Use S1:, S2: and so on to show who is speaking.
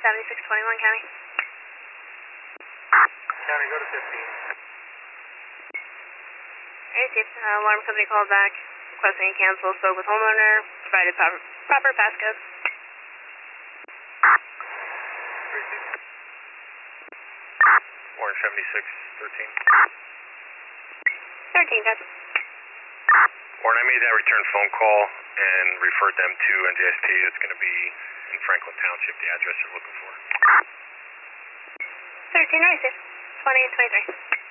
S1: 7621 County.
S2: County, go to 15.
S1: Received. Alarm company called back, requesting a cancel. Spoke with homeowner, provided proper passcode.
S2: Received. Orange 7613.
S1: 13, gotcha.
S2: Warren, I made that return phone call and referred them to NJST. It's going to be in Franklin Township, the address you're looking for.
S1: 13, received. 2823.